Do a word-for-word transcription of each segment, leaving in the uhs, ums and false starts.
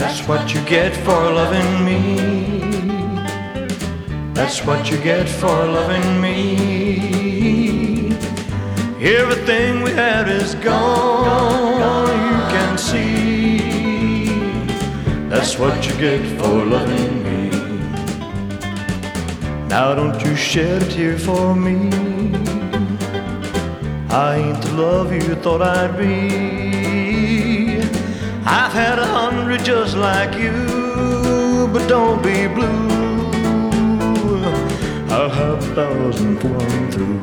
That's what you get for loving me. That's what you get for loving me. Everything we had is gone, you can see. That's what you get for loving me. Now don't you shed a tear for me. I ain't the love you thought I'd be. I've had a hundred just like you, but don't be blue. I'll have a thousand for I'm through.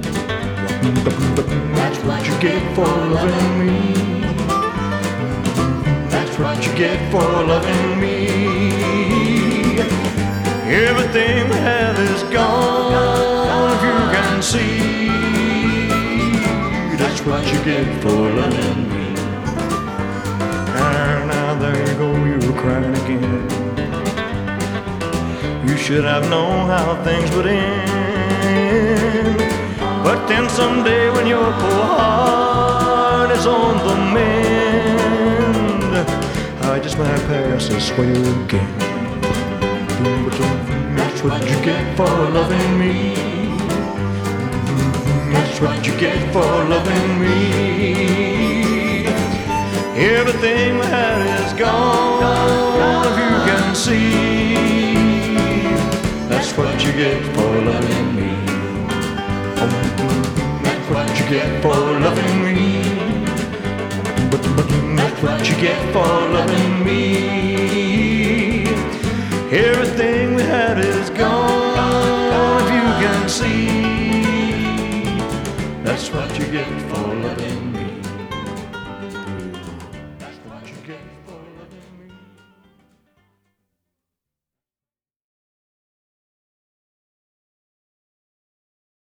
That's what you get for loving me. That's what you get for loving me. Everything we have is gone, if you can see. That's what you get for loving me. And now there you go, you're crying again. You should have known how things would end. But then someday when your poor heart is on the mend, I just might pass this way again. That's what you get for loving me. That's what you get for loving me. Everything we had is gone, if you can see. That's what you get for loving me. That's what you get for loving me. That's what you get for loving me. Everything